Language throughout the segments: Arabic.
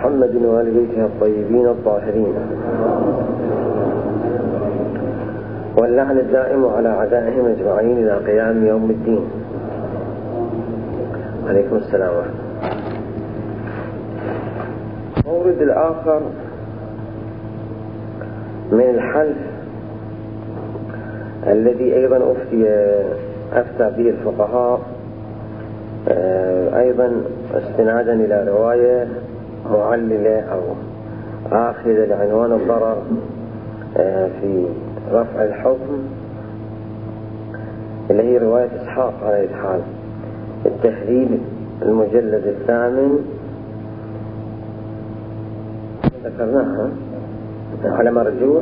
محمد وآل بيته الطيبين الطاهرين، واللعن الدائم على أعدائهم أجمعين إلى قيام يوم الدين. عليكم السلام. المورد الآخر من الحلف الذي أيضا أفتى به الفقهاء أيضا استنادا إلى رواية معللة أو آخذة لعنوان الضرر في رفع الحكم، اللي هي رواية إسحاق على الحال التهذيب المجلد 8 ذكرناها على مرجوح.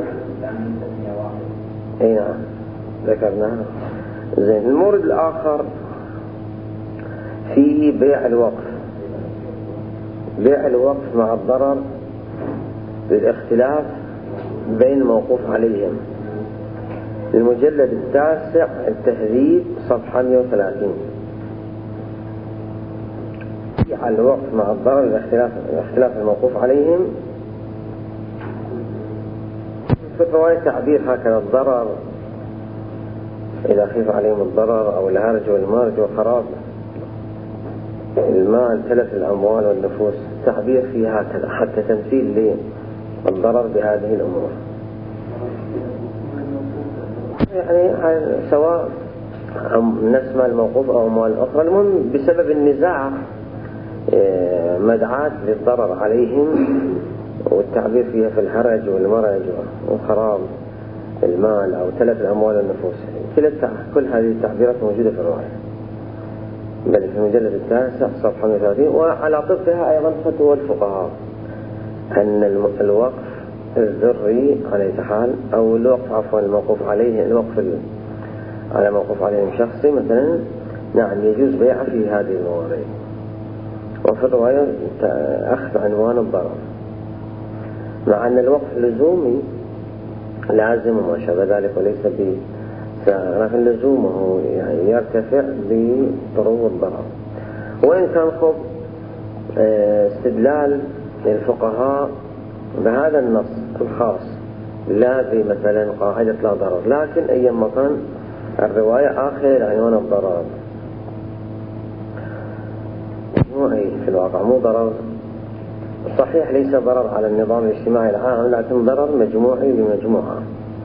اي نعم ذكرناها. زين. المورد الآخر فيه بيع الوقف، بيع الوقف مع الضرر للاختلاف بين الموقوف عليهم، المجلد 9 التهذيب صفحة 130. بيع الوقف مع الضرر لاختلاف الموقوف عليهم. في رواية تعبير هكذا: الضرر إذا خيف عليهم الضرر أو الهرج والمرج وخراب المال تلف الأموال والنفوس، تعبير فيه هكذا حتى تمثيل للضرر بهذه الأمور. يعني سواء نفس مال الموقوف أو أموال أخرى، المهم بسبب النزاع مدعاة للضرر عليهم، والتعبير فيها في الهرج والمرج وخراب المال أو تلف الأموال والنفوس. كل هذه التعبيرات موجودة في الرواية، بل في المجلد 9 صفحة 130. وعلى طبقها أيضا فتوى الفقهاء أن الوقف الذري على حال أو الوقف عفوا الموقوف عليه، الوقف على موقوف عليه شخصي مثلا، نعم يجوز بيعه في هذه الموارد. وفي الرواية أخذ عنوان الضرر، مع أن الوقف لزومي لازم وما شابه ذلك وليس لكن لزومه يعني يرتفع بطرو الضرر. وإن كان خب استدلال الفقهاء بهذا النص الخاص لا بمثلا قاعدة لا ضرر، لكن أيما كان الرواية آخر عنوان الضرر في الواقع مو ضرر صحيح، ليس ضرر على النظام الاجتماعي العام، لكن ضرر مجموعي بمجموعة.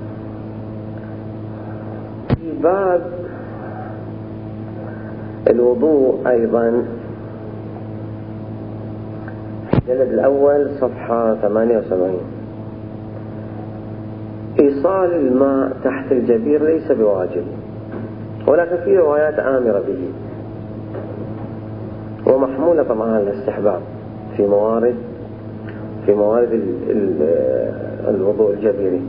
في باب الوضوء أيضا الجلد الأول صفحة 78: إيصال الماء تحت الجبير ليس بواجب، ولكن في روايات آمرة به، ومحمولة طبعا على الاستحباب في موارد الوضوء الجبيري.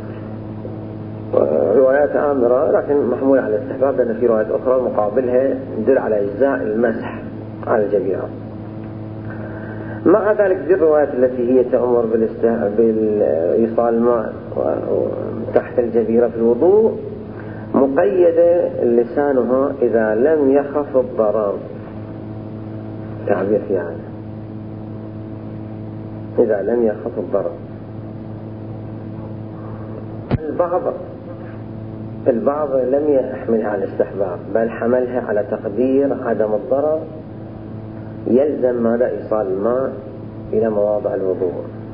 روايات آمرة لكن محمولة على الاستحباب، لأن في روايات أخرى مقابلها تدل على إجزاء المسح على الجبيرة. مع ذلك ذي الروايات التي هي تأمر بإيصال الماء تحت الجبيرة في الوضوء مقيدة لسانها إذا لم يخف الضرر، تعبير في هذا إذا لم يخف الضرر. البعض لم يحملها على الاستحباب، بل حملها على تقدير عدم الضرر، يلزم ماذا؟ إيصال الماء إلى مواضع الوضوء،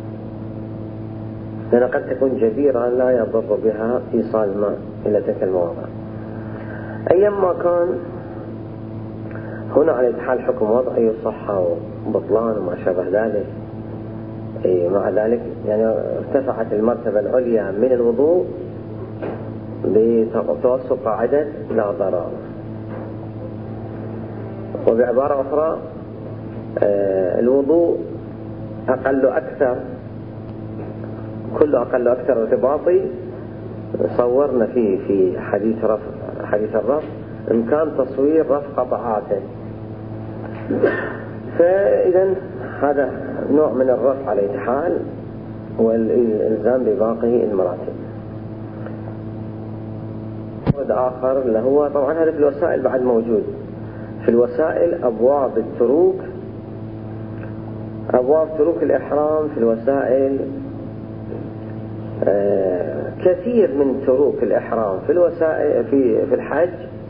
لأن قد تكون جبيرة لا يضر بها إيصال الماء إلى تلك المواضع. أيما كان هنا على حال حكم وضعي وصحة وبطلان وما شابه ذلك. مع ذلك يعني ارتفعت المرتبة العليا من الوضوء بتوسط قاعدة لا ضرر. وبعبارة أخرى الوضوء أقل أكثر، كل أقل أكثر ارتباطي صورنا فيه في حديث الرفع إمكان تصوير رفع قطعاته، فإذا هذا نوع من الرفع على أي حال والإلزام بباقي المراتب. آخر اللي هو طبعا هذا في الوسائل بعد موجود، في الوسائل أبواب التروك أبواب تروك الإحرام في الوسائل، كثير من تروك الإحرام في الوسائل في الحج،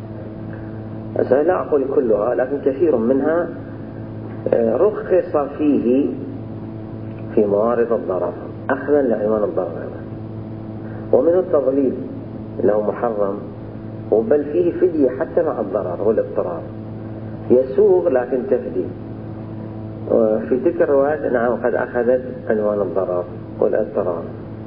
لا أقول كلها لكن كثير منها رخص فيه في موارد الضرر أخذا لعمان الضرر، ومنه التضليل له محرم، وبل فيه فدية حتى مع الضرر والاضطرار، يسوغ لكن تفدي. وفي تلك الروايات نعم قد أخذت عنوان الضرر والاضطرار.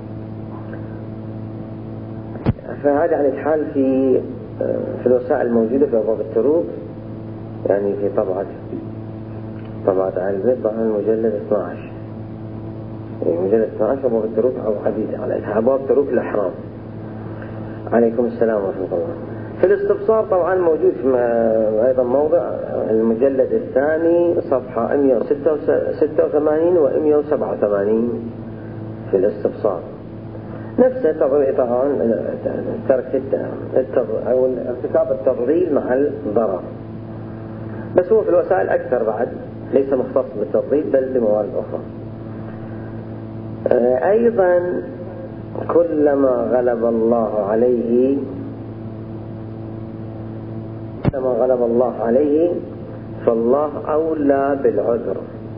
فهذا على الحال في الوسائل الموجودة في أبواب التروك، يعني في طبعة آل البيت ظهر المجلد 12 مجلد 12 أبواب التروك أو عديدة على أبواب تروك الإحرام. عليكم السلام ورحمة الله. في الاستبصار طبعا موجود في أيضا موضع المجلد الثاني صفحة 186 و 187 في الاستبصار، نفسه طبعا ترك أو ارتكاب التضليل مع الضرر، بس هو في الوسائل أكثر بعد، ليس مختص بالتضليل بل بموارد أخرى. أيضا كلما غلب الله عليه فالله أولى بالعذر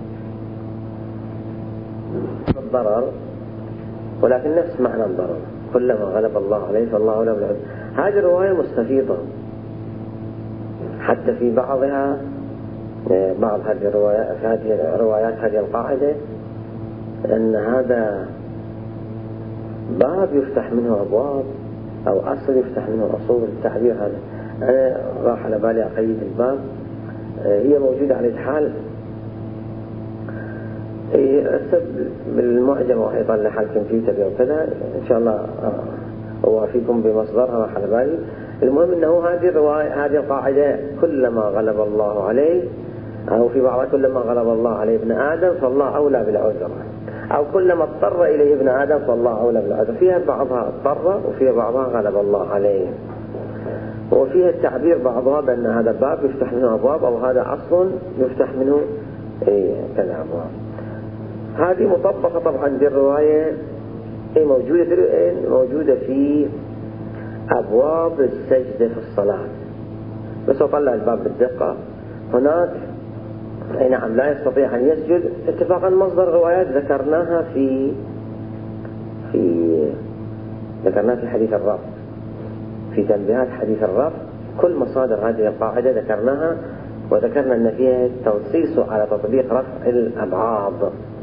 الضرر، ولكن نفس معنى الضرر، كلما غلب الله عليه فالله أولى بالعذر. هذه الرواية مستفيضة، حتى في بعض هذه الروايات هذه القاعدة أن هذا باب يفتح منه أبواب أو أصل يفتح منه أصول. التعبير هذا أنا راح على بالي أقيد الباب، هي موجودة على الحال بالمعجم ويطلع على الكمبيوتر وكذا، إن شاء الله أوافيكم بمصدرها راح على بالي. المهم أنه هذه الرواية هذه القاعدة كلما غلب الله عليه، أو في بعضها كلما غلب الله عليه ابن آدم فالله أولى بالعذر، أو كلما اضطر إليه ابن آدم فالله أولى بالعذر. فيها بعضها اضطر وفيها بعضها غلب الله عليه، وفيها التعبير بعضها بأن هذا باب يفتح منه أبواب، أو هذا أصل يفتح منه كذا أبواب. هذه مطبقة طبعا بالرواية موجودة في أبواب السجدة في الصلاة، بس أطلع الباب بالدقة. هناك نعم لا يستطيع أن يسجد اتفاقا مصدر روايات ذكرناها في حديث الرفع، في تنبيهات حديث الرفع. كل مصادر هذه القاعدة ذكرناها، وذكرنا أن فيها تنصيص على تطبيق رفع الأبعاض.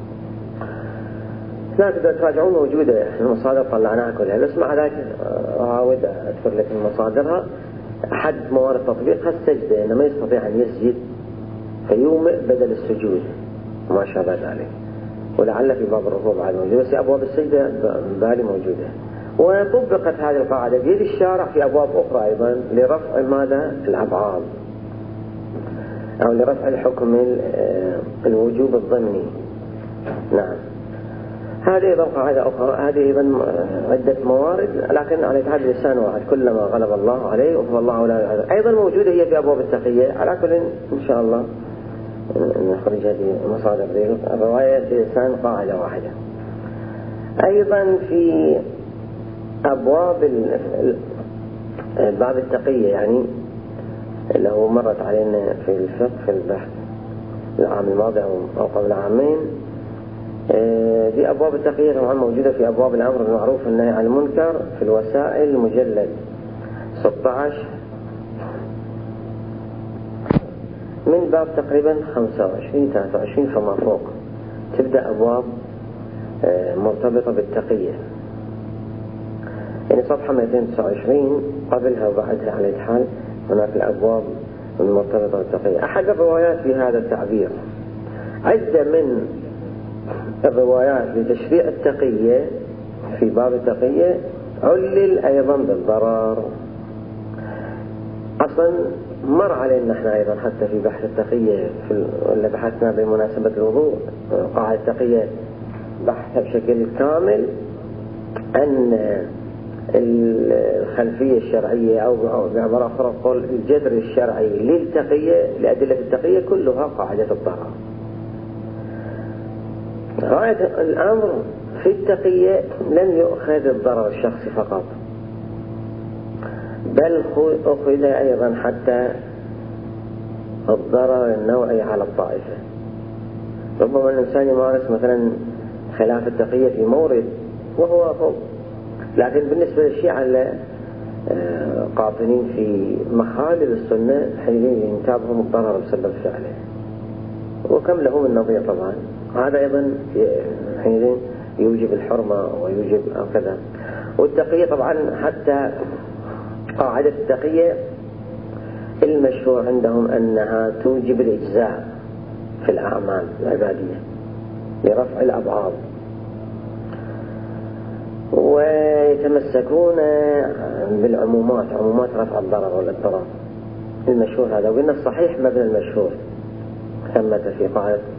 لكن تراجعون موجودة المصادر طلعناها كلها، بس مع ذلك أعاود أذكر لكم مصادرها. أحد موارد تطبيقها السجدة، إنه ما يستطيع أن يسجد فيومئ بدل السجود وما شابه ذلك، ولعل في باب الركوع بعد موجودة، بس أبواب السجدة بالي موجودة. وطبقت هذه القاعدة بيد الشارع في أبواب أخرى أيضا لرفع ماذا؟ الأبعاض، أو لرفع الحكم الوجوب الضمني. نعم، هذه أيضا قاعدة أخرى، هذه أيضا عدة موارد، لكن على هذا لسان واحد كلما غلب الله عليه فالله أولى. أيضا موجودة هي في أبواب التقية. على كل إن شاء الله نخرج هذه المصادر ذي الرواية لسان قاعدة واحدة. أيضا في أبواب باب التقية، يعني اللي هو مرت علينا في الفقه في البحث العام الماضي أو قبل عامين، دي أبواب التقية طبعا موجودة في أبواب الأمر بالمعروف والنهي عن المنكر في الوسائل مجلد 16 من باب تقريبا 25-23 فما فوق، تبدأ أبواب مرتبطة بالتقية، يعني صفحة 229 قبلها وبعدها على الحال هناك الأبواب المرتبطة بالتقية. أحد الروايات في هذا التعبير، عدة من الروايات لتشريع التقية في باب التقية علل أيضا بالضرر. أصلا مر علينا نحن أيضا حتى في بحث التقية اللي بحثنا بمناسبة الوضوء، قاعدة التقية بحثها بشكل كامل، أن الخلفية الشرعية أو بعبارة أخرى قول الجذر الشرعي للتقية لأدلة التقية كلها قاعدة الضرر. غاية الأمر في التقية لن يؤخذ الضرر الشخصي فقط، بل أخذ أيضا حتى الضرر النوعي على الطائفة. ربما الإنسان يمارس مثلا خلاف التقية في مورد وهو فوق، لكن بالنسبة للشيعة قاطنين في مخالف السنة حينئذ ينتابهم الضرر بسبب فعله، وكم له من نظير طبعا. هذا أيضا حينئذ يوجب الحرمة ويوجب كذا. والتقية طبعا حتى قاعدة التقية المشهور عندهم أنها توجب الإجزاء في الأعمال العبادية لرفع الأبعاد، ويتمسكون بالعمومات، عمومات رفع الضرر والاضطرار المشهور هذا. وقلنا الصحيح مبنى المشهور ثمة في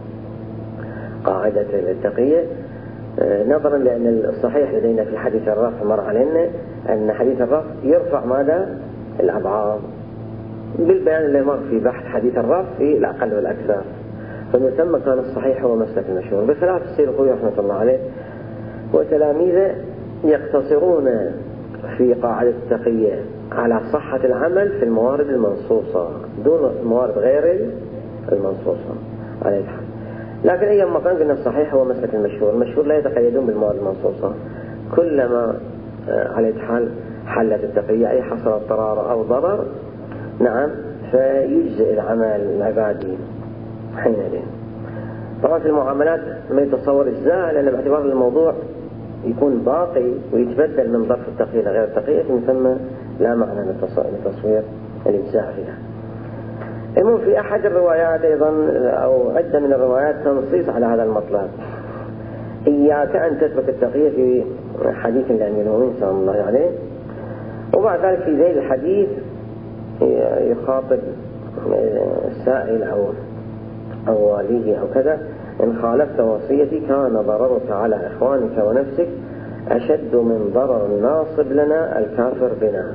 قاعدة التقية، نظرا لأن الصحيح لدينا في حديث الرفع مر علينا أن حديث الرفع يرفع ماذا؟ الأبعاد، بالبيان اللي مر في بحث حديث الرفع في الأقل والأكثر. فمن ثم كان الصحيح هو مسلك المشهور، بخلاف السيد الخوي رحمة الله عليه وتلاميذه يقتصرون في قاعدة التقية على صحة العمل في الموارد المنصوصة دون الموارد غير المنصوصة عليه الحال. لكن أيام كان قلنا الصحيح هو مسلك المشهور. المشهور لا يتقيدون بالموارد المنصوصة، كلما عليه الحال حلت التقية أي حصل اضطرار أو ضرر نعم فيجزئ العمل العبادي حينئذ. طبعا في المعاملات ما يتصور إجزاء، لأن باعتبار الموضوع يكون باقي ويتبدل من ظرف التقية لغير التقية، من ثم لا معنى لتصوير الإجزاء فيها. المهم في أحد الروايات أيضا أو عدة من الروايات تنصيص على هذا المطلب، إياك أن تترك التقية في حديث لأمير المؤمنين صلى الله عليه. وبعد ذلك في ذيل الحديث يخاطب السائل أو واليه أو كذا: إن خالفت وصيتي كان ضررك على إخوانك ونفسك أشد من ضرر الناصب لنا الكافر بنا.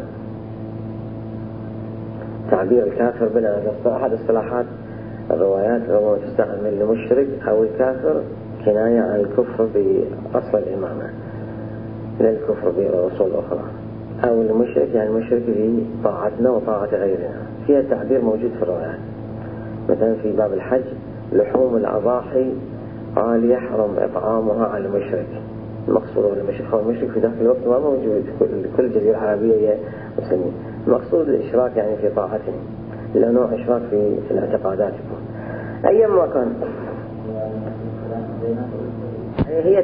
تعبير الكافر بنا أحد اصطلاحات الروايات ربما تستعمل لمشرك أو الكافر كناية عن الكفر بأصل الإمامة لا الكفر بأصول أخرى، أو المشرك يعني المشرك بطاعتنا وطاعة غيرنا. فيها تعبير موجود في الروايات، مثلا في باب الحج: لحوم الأضاحي قال يحرم إطعامها على المشرك. المقصود المشرك في ذاك الوقت ما موجود، كل جزيرة عربية مسلمين. المقصود الإشراك يعني في طاعتهم، إلا نوع إشراك في الاعتقادات. أيما كان هي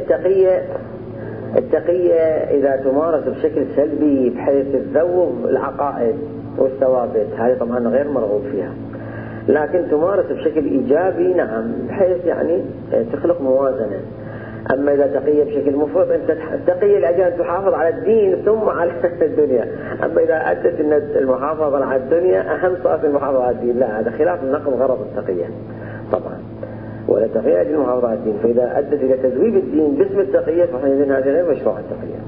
التقية إذا تمارس بشكل سلبي بحيث تذوب العقائد والثوابت، هذه طبعا غير مرغوب فيها. لكن تمارس بشكل إيجابي نعم، بحيث يعني تخلق موازنة. أما إذا تقية بشكل مفرط، أنت تقية لأجل أن تحافظ على الدين ثم على الدنيا. أما إذا أدت أن المحافظة على الدنيا أهم صار المحافظة على الدين، لا، هذا خلاف نقض غرض التقية طبعا، ولا تقية لأجل المحافظة على الدين. فإذا أدت إلى تذويب الدين باسم التقية فحينئذ هذا غير مشروع التقية.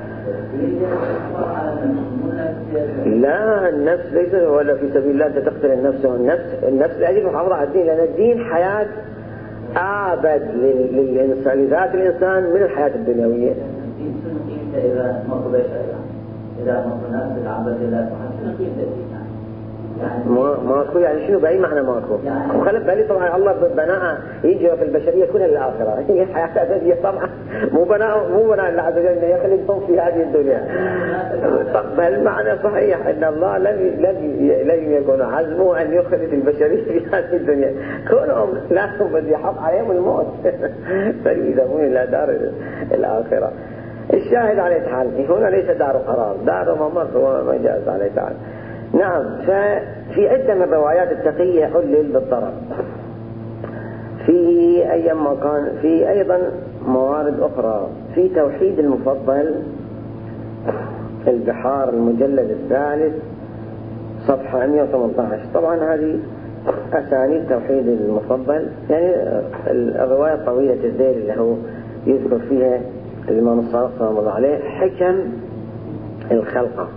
لا، النفس ليس ولا في سبيل الله أنت تقتل النفس، النفس لأجل المحافظة على الدين، لأن الدين حياة أعبد للإنسان لذات الإنسان من الحياة الدنيوية. إذا مطلب نفس العبد لا تحسن قيمة ماكو يعني شنو بأي معنى ماكو؟ وخلف بالي طبعا الله بناء يجري في البشرية كلها للآخرة، هي الحياة الأبدية طبعا مو بناء الله عز وجل أن يخلقهم في هذه الدنيا. فالمعنى صحيح أن الله لم يكن عزمه أن يخلق البشرية في هذه الدنيا، كونهم لازم بده يحط عليهم الموت فيذهبون إلى دار الآخرة. الشاهد عليه تعالى هنا ليس دار قرار، دار ممر ومجاز عليه تعالى. نعم. ففي عدة من روايات التقية علل بالضرر في أيام مكان. في أيضا موارد أخرى في توحيد المفضل البحار المجلد الثالث صفحة 118. طبعا هذه أسانيد توحيد المفضل، يعني الرواية طويلة الذيل اللي هو يذكر فيها الإمام الصادق صلى الله عليه حكم الخلقة.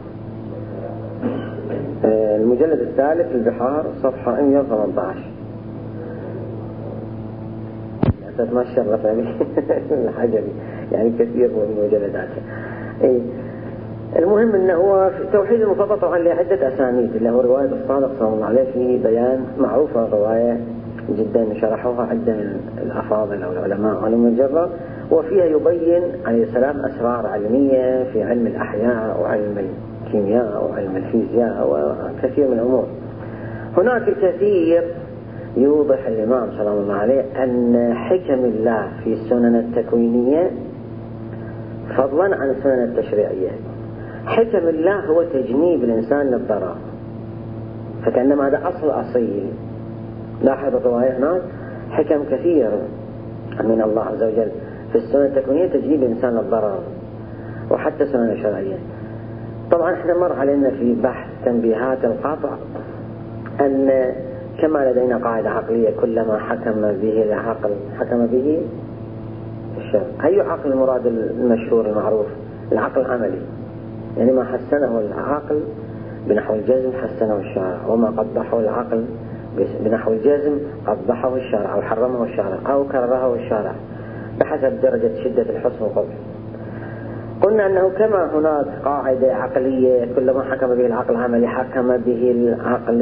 المجلد الثالث البحار صفحة 118. حسب ما شرف به الحجري يعني كثير من مجلداته. المهم أنه هو في التوحيد المفضل طبعا له عدة أسانيد، اللي هو رواية الصادق صلى الله عليه في بيان معروفة رواية جدا شرحوها عدة من الأفاضل أو العلماء علم الجبر، وفيها يبين عليه السلام أسرار علمية في علم الأحياء وعلم الكيمياء وعلم الفيزياء وكثير من الأمور. هناك الكثير يوضح الإمام صلى الله عليه أن حكم الله في السنن التكوينية فضلا عن السنن التشريعية. حكم الله هو تجنيب الإنسان للضرر، فكأنما هذا أصل أصيل. لاحظ الرواية هناك حكم كثير من الله عز وجل في السنن التكوينية تجنيب الإنسان للضرر، وحتى السنن الشرعية. طبعا احنا مر علينا في بحث تنبيهات القطع أن كما لدينا قاعدة عقلية كلما حكم به العقل حكم به الشرع. أي عقل المراد المشهور المعروف؟ العقل العملي، يعني ما حسنه العقل بنحو الجزم حسنه الشارع، وما قبحه العقل بنحو الجزم قبحه الشارع أو حرمه الشارع أو كرهه الشارع بحسب درجة شدة الحسن والقبح. قلنا أنه كما هناك قاعدة عقلية كلما حكم به العقل العملي حكم به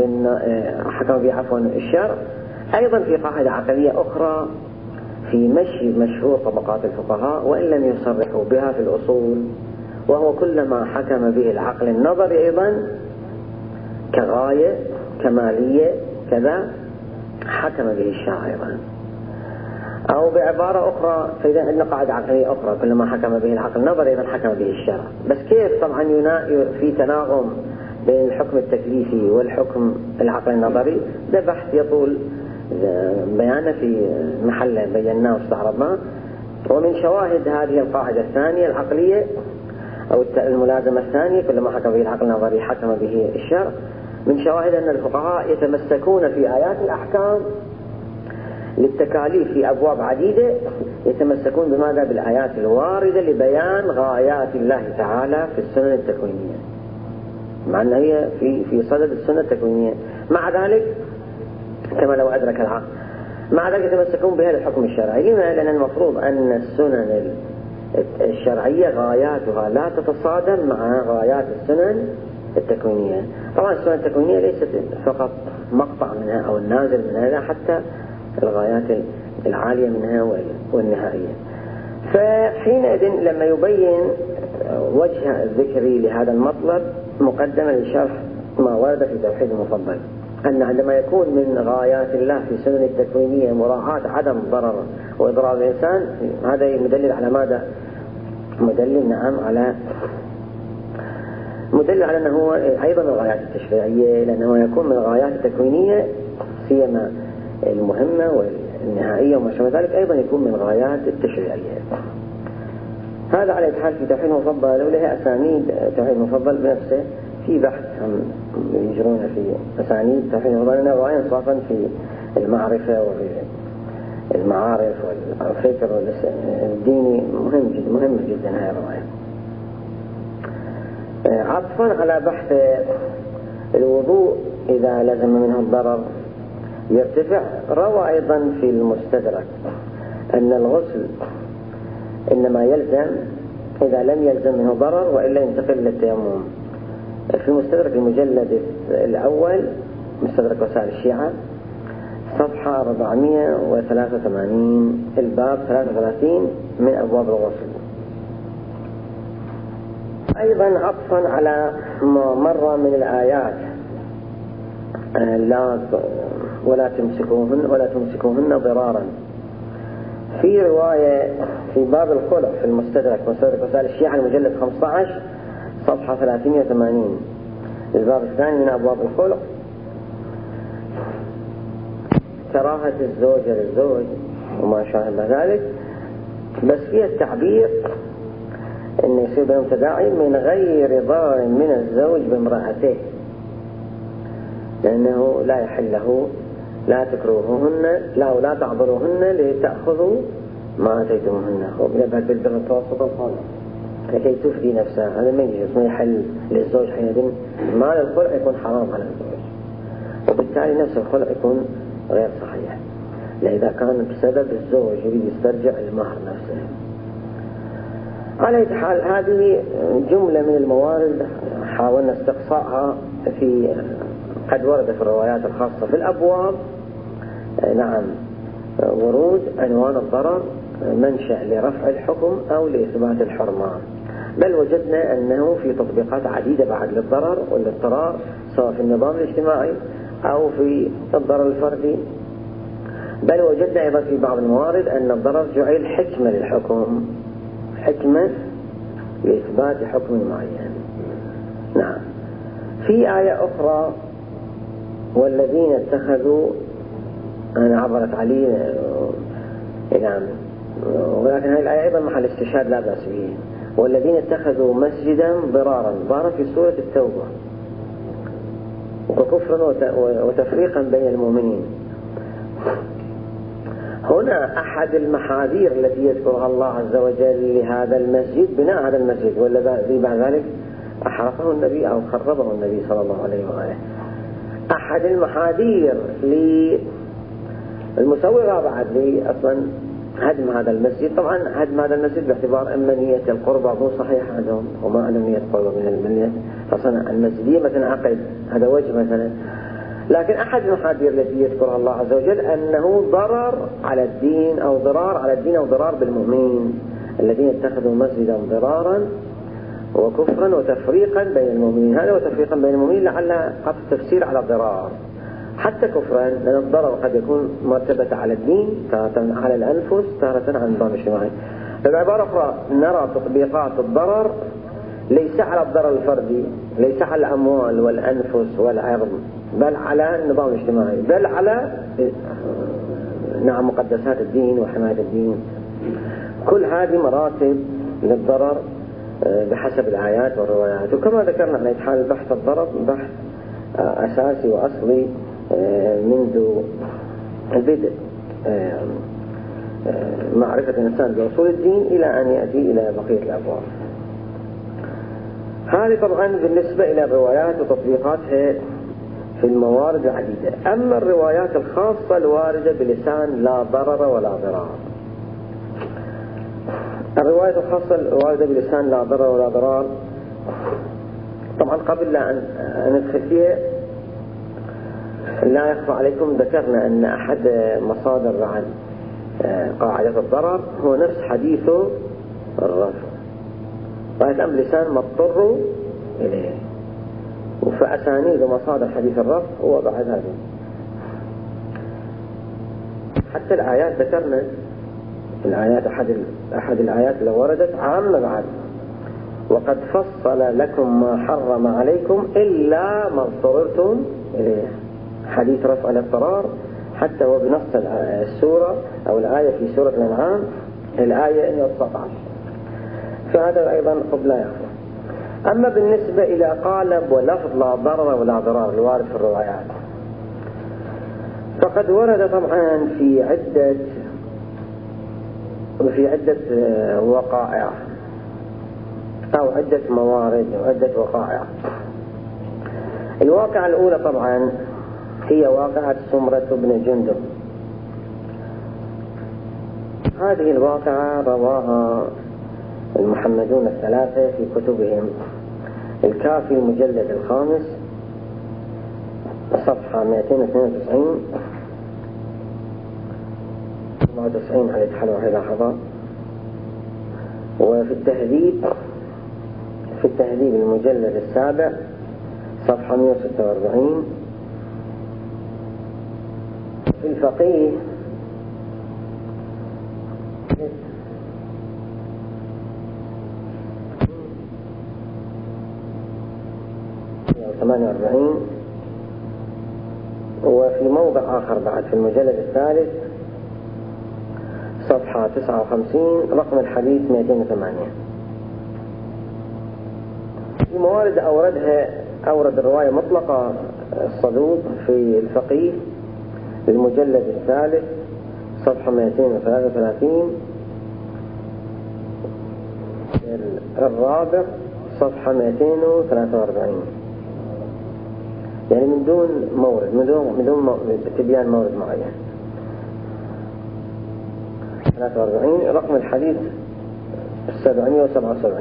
عفوا الشرع، أيضا في قاعدة عقلية أخرى في مشي مشهور طبقات الفقهاء وإن لم يصرحوا بها في الأصول، وهو كلما حكم به العقل النظري أيضا كغاية كمالية كذا حكم به الشرع أيضا. أو بعبارة أخرى فإذا عندنا قاعدة عقلية أخرى كلما حكم به العقل النظري أيضا حكم به الشرع. بس كيف؟ طبعا في تناغم بين الحكم التكليفي والحكم العقل النظري، ده بحث يطول بيانه في محله بيناه واستعرضناه. ومن شواهد هذه القاعدة الثانية العقلية أو الملازمة الثانية كلما حكم به العقل النظري حكم به الشرع، من شواهد أن الفقهاء يتمسكون في آيات الأحكام للتكاليف في أبواب عديدة، يتمسكون بماذا؟ بالآيات الواردة لبيان غايات الله تعالى في السنن التكوينية، مع أنها هي في صدد السنة التكوينية. مع ذلك كما لو أدرك العقل، مع ذلك يتمسكون بها للحكم الشرعي. لما؟ لأن المفروض أن السنن الشرعية غاياتها لا تتصادم مع غايات السنن التكوينية. طبعا السنن التكوينية ليست فقط مقطع منها أو النازل منها، لا حتى الغايات العالية منها والنهائية. فحينئذ لما يبين وجه الذكري لهذا المطلب مقدمة لشرح ما ورد في توحيد المفضل، أن عندما يكون من غايات الله في السنن التكوينية مراعاة عدم ضرر وإضرار الإنسان، هذا مدلل على ماذا؟ مدلل نعم على أنه هو أيضا الغايات التشريعية، لأنه يكون من الغايات التكوينية سيما المهمة والنهائية وما شابه ذلك أيضا يكون من الغايات التشريعية. هذا على الحال في توحيد المفضل، وله أسانيد توحيد المفضل بنفسه في بحث هم يجرون في أسانيد توحيد المفضل، رواية صافا في المعرفة وفي المعارف والفكر الديني مهم جدا هذه الرواية. عطفا على بحث الوضوء إذا لزم منه الضرر يرتفع، روى أيضا في المستدرك أن الغسل إنما يلزم إذا لم يلزم منه ضرر وإلا ينتقل للتيمم. في مستدرك المجلد الأول مستدرك وسائل الشيعة صفحة 483 الباب 33 من أبواب الغسل. أيضا عطفا على ما مر من الآيات ولا تمسكوهن ضرارا، في رواية في باب الخلع في المستدرك مستدرك وسائل الشيعة المجلد 15 صفحة 380 الباب الثاني من أبواب الخلع، كراهة الزوج للزوج وما شابه ذلك، بس فيها التعبير أن يصير بينهم تداعي من غير ضرر من الزوج بامرأته، لأنه لا يحل له لا تكروههن لا تعذروهن لتأخذوا ما آتيتموهن وبنبهت بالبر التوسط الصالح لكي تفدي نفسها. هذا ما يجوز، ما يحل للزوج حينئذ مال الخلع يكون حرام على الزوج، وبالتالي نفس الخلع يكون غير صحيح. إذا كان بسبب الزوج يريد يسترجع المهر نفسه. على أي حال هذه جملة من الموارد حاولنا استقصاءها في قد ورد في الروايات الخاصة في الأبواب. نعم، ورود عنوان الضرر منشأ لرفع الحكم أو لإثبات الحرمة، بل وجدنا أنه في تطبيقات عديدة بعد للضرر والاضطرار، سواء في النظام الاجتماعي أو في الضرر الفردي. بل وجدنا أيضا في بعض الموارد أن الضرر جعل حكمة للحكم، حكمة لإثبات حكم معين. نعم. في آية أخرى والذين اتخذوا، أنا عبرت عليه، نعم، ولكن هذه الآية أيضا محل استشهاد لا بأس به. والذين اتخذوا مسجدا ضرارا، ضار في سورة التوبة، وكفرا وتفريقا بين المؤمنين. هنا أحد المحاذير التي يذكرها الله عز وجل لهذا المسجد بناء هذا المسجد، والذي بعد ذلك أحرقه النبي أو خربه النبي صلى الله عليه وآله. أحد المحاذير المسوغة بعد لي أصلا هدم هذا المسجد. طبعا هدم هذا المسجد باعتبار أن نية القربة مو صحيح عندهم، وما عندهم نية قربة من المنية أصلا المسجدية مثلا عقد، هذا وجه مثلا. لكن أحد المحاذير التي يذكرها الله عز وجل أنه ضرر على الدين أو ضرار على الدين أو ضرار بالمؤمنين، الذين اتخذوا مسجدا ضرارا وكفرا وتفريقا بين المؤمنين. هذا وتفريقا بين المؤمنين لعل قد تفسير على الضرار، حتى كفرا، لأن الضرر قد يكون مرتبة على الدين، تارة على الأنفس، تارة على النظام الاجتماعي. بعبارة أخرى نرى تطبيقات الضرر ليس على الضرر الفردي، ليس على الأموال والأنفس والعرض، بل على النظام الاجتماعي، بل على نعم مقدسات الدين وحماية الدين. كل هذه مراتب للضرر بحسب الآيات والروايات. وكما ذكرنا على حال بحث الضرر بحث أساسي وأصلي منذ البدء، معرفة الإنسان بأصول الدين إلى أن يأتي إلى بقية الأبواب. هذه طبعا بالنسبة إلى الروايات وتطبيقاتها في الموارد العديدة. أما الروايات الخاصة الواردة بلسان لا ضرر ولا ضرار، الروايات الخاصة الواردة بلسان لا ضرر ولا ضرار، طبعا قبل أن ندخل فيها لا يخفى عليكم ذكرنا أن أحد مصادر عن قاعدة الضرر هو نفس حديث الرفع، وهذا أمر لسان مضطر إليه، فأسانيد مصادر حديث الرفع هو بعد هذا. حتى الآيات ذكرنا الآيات، أحد الآيات اللي وردت عامة بعد، وقد فصل لكم ما حرم عليكم إلا ما اضطررتم إليه، حديث رفع الاضطرار حتى هو بنص السورة أو الآية في سورة الأنعام الآية 119، فهذا أيضا قبل لا يخفى. أما بالنسبة إلى قالب ولفظ لا ضرر ولا ضرار الوارد في الروايات، فقد ورد طبعا في عدة وقائع أو عدة موارد وعدة وقائع. الواقعة الأولى طبعا هي واقعة سمرة بن جندب. هذه الواقعة رواها المحمدون الثلاثة في كتبهم. الكافي المجلد الخامس صفحة 292 94 على إدخال وحي لحظة. وفي التهذيب المجلد السابع صفحة 146. في الفقيه وفي موضع آخر بعد في المجلد الثالث صفحة 59 رقم الحديث 208. في موارد أورد الرواية مطلقة الصدوق في الفقيه المجلد الثالث صفحة 233، الرابع صفحة 243، يعني من دون مورد، من دون تبيان مورد معين. 43 رقم الحديث 777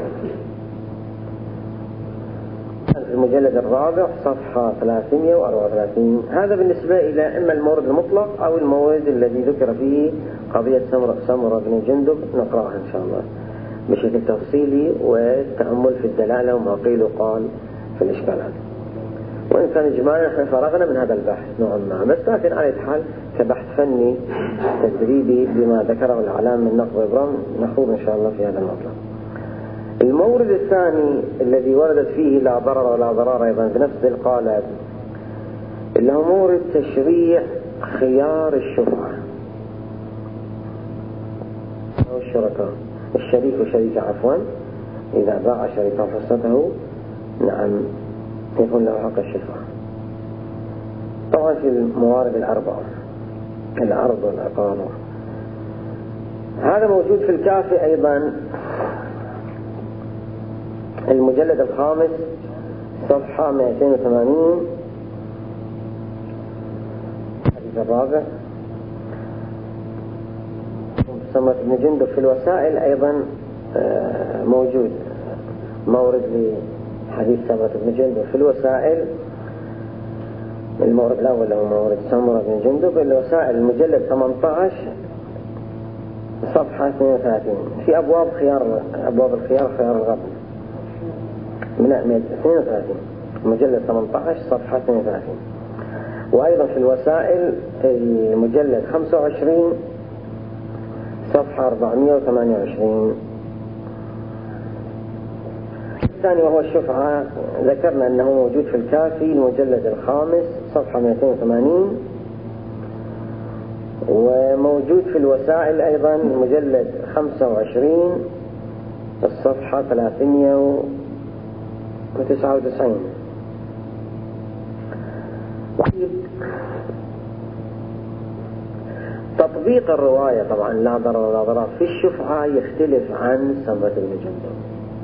في المجلد الرابع صفحة 334. هذا بالنسبة إلى إما المورد المطلق أو المورد الذي ذكر فيه قضية سمرة بن جندب. نقرأها إن شاء الله بشكل تفصيلي والتأمل في الدلالة وما قيل وقال في الإشكالات. وإن كان إجمالا احنا فرغنا من هذا البحث نوعا ما، بس لكن على حال كبحث فني تدريبي بما ذكره العلام من نقض إبرام نخوض إن شاء الله في هذا المطلب. المورد الثاني الذي وردت فيه لا ضرر ولا ضرار أيضا بنفس القالب اللي هو مورد تشريع خيار الشفعة أو الشركاء. الشريك وشريك عفوا إذا باع شريكا فرصته نعم يكون له حق الشفعة. طبعا في الموارد الأربعة العرض والإقامة. هذا موجود في الكافي أيضا المجلد الخامس صفحة 280 الحديث الرابع. سمرة بن جندب في الوسائل أيضا موجود مورد لحديث سمرة بن جندب في الوسائل. المورد الأول هو مورد سمرة بن جندب الوسائل المجلد 18 صفحة 32 في أبواب الخيار خيار الغبن من 32 مجلد 18 صفحة 32. وأيضا في الوسائل المجلد 25 صفحة 428. الثاني وهو الشفعة ذكرنا أنه موجود في الكافي المجلد الخامس صفحة 280 وموجود في الوسائل أيضا المجلد 25 الصفحة 399. تطبيق الرواية طبعا لا ضرر ولا ضرر في الشفعة يختلف عن سمرة بن جندب.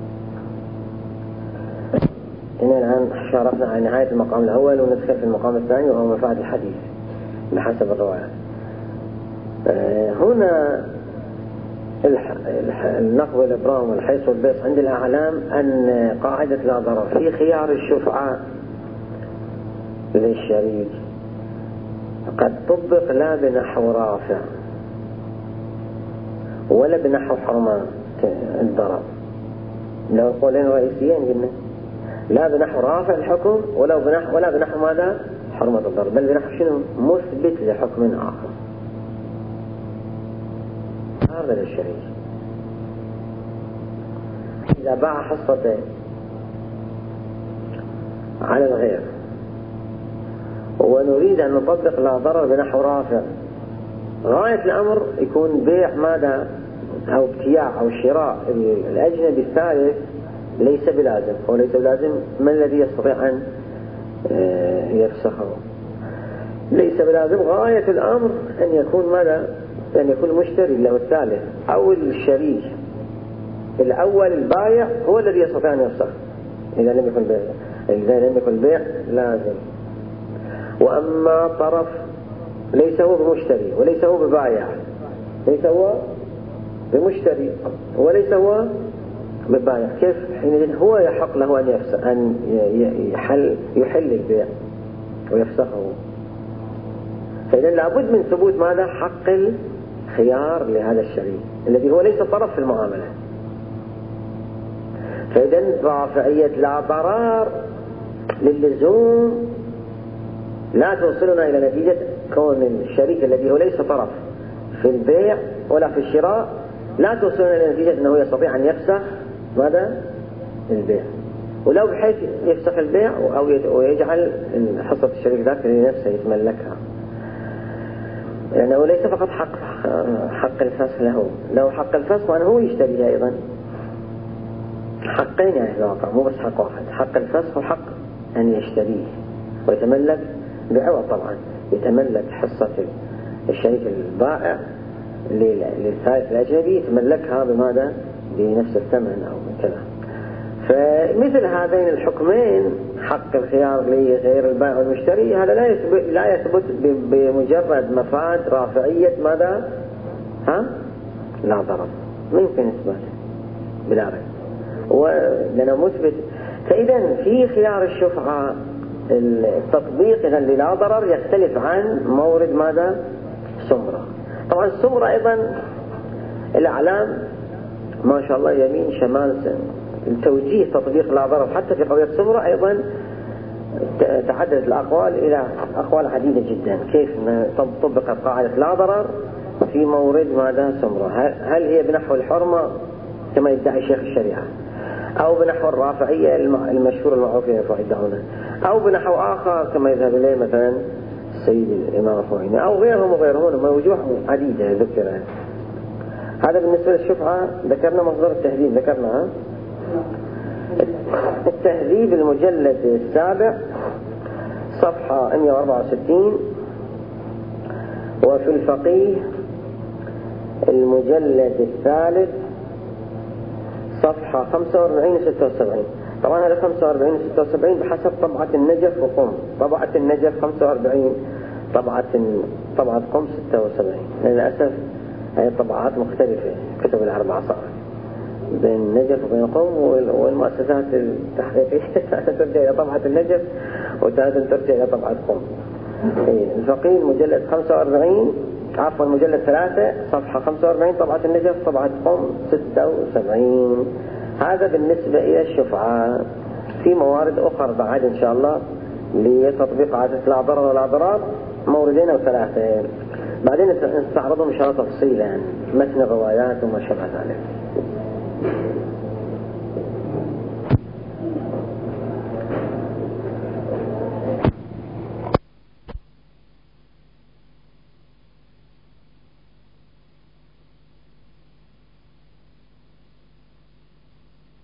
هنا الآن شارفنا على نهاية المقام الأول وندخل في المقام الثاني وهو مفاد الحديث بحسب الرواية. هنا النقض والإبرام والحيث والبيص عند الأعلام أن قاعدة لا ضرر في خيار الشفعة للشريك قد طبق لا بنحو رافع ولا بنحو حرمة الضرر. لو قولين رئيسيين قلنا لا بنحو رافع الحكم ولا بنحو ماذا حرمة الضرر، بل بنحو شنو مثبت لحكم آخر. هذا للشريك إذا باع حصته على الغير ونريد أن نطبق لا ضرر بنحو رافع، غاية الأمر يكون بيع ماذا أو ابتياع أو شراء الأجنبي الثالث ليس بلازم وليس بلازم من الذي يستطيع أن يفسخه ليس بلازم. غاية الأمر أن يكون ماذا أن يكون المشتري له الثالث أو الشريك الأول البائع هو الذي يستطيع أن يفسخ إذا لم يكن البيع لازم. وأما طرف ليس هو بمشتري وليس هو ببائع ليس هو بمشتري وليس هو ببائع كيف حينئذ هو يحق له أن يفسخ أن يحل البيع ويفسخه. فإذا لابد من ثبوت ماذا حق الخيار لهذا الشريك الذي هو ليس طرف في المعاملة. فإذا رافعية لا ضرر للزوم لا توصلنا إلى نتيجة كون الشريك الذي هو ليس طرف في البيع ولا في الشراء لا توصلنا إلى نتيجة أنه يستطيع أن يفسخ ماذا البيع، ولو بحيث يفسخ البيع أو يجعل حصة الشريك ذاك لنفسه يتملكها، لأنه ليس فقط حق الفسخ له حق الفسخ وأنه هو يشتريها أيضا حقين يعني في الواقع مو بس حق واحد، حق الفسخ وحق أن يشتريه ويتملك بعوض طبعا يتملك حصة الشريك البائع للثالث الأجنبي يتملكها بماذا بنفس الثمن أو كذا. فمثل هذين الحكمين حق الخيار لغير البائع والمشتري هذا لا يثبت بمجرد مفاد رافعية ماذا لا ضرر، ما يمكن إثبات بلا ريب، ولأنه مثبت. فإذا في خيار الشفعة التطبيق إذا لا ضرر يختلف عن مورد ماذا؟ سمرة. طبعا السمرة أيضا الأعلام ما شاء الله يمين شمال التوجيه تطبيق لا ضرر حتى في قضية سمرة أيضا تعددت الأقوال إلى أقوال عديدة جدا كيف طبقت قاعدة لا ضرر في مورد ماذا؟ سمرة. هل هي بنحو الحرمة كما يدعي شيخ الشريعة، أو بنحو الرافعية المشهور المعروف يدعونه، أو بنحو آخر كما يذهب إليه مثلا السيد الإمام الخميني، أو غيرهم وغيرهم، وجوه عديدة ذكرها. هذا بالنسبة للشفعة. ذكرنا مصدر التهذيب، ذكرنا التهذيب المجلد السابع صفحة 164، وفي الفقيه المجلد الثالث صفحة 45 و 76. طبعا هذا 45 و 76 بحسب طبعة النجف وقم. طبعة النجف 45، طبعة قم 76. للأسف هي طبعات مختلفة كتب الأربعة صار بين النجف وبين قم، والمؤسسات التحقيقية ترجع إلى طبعة النجف وتارة ترجع إلى طبعة قم. الفقيه المجلد 45 عفوا المجلد 3 صفحة 45 طبعة النجف، طبعة قم 76. هذا بالنسبة إلى الشفعة. في موارد أخرى بعد إن شاء الله لتطبيق عادة لا ضرر ولا ضرار، موردين أو 3 بعدين نستعرضهم إن شاء الله تفصيلا متن الروايات وما شابه ذلك.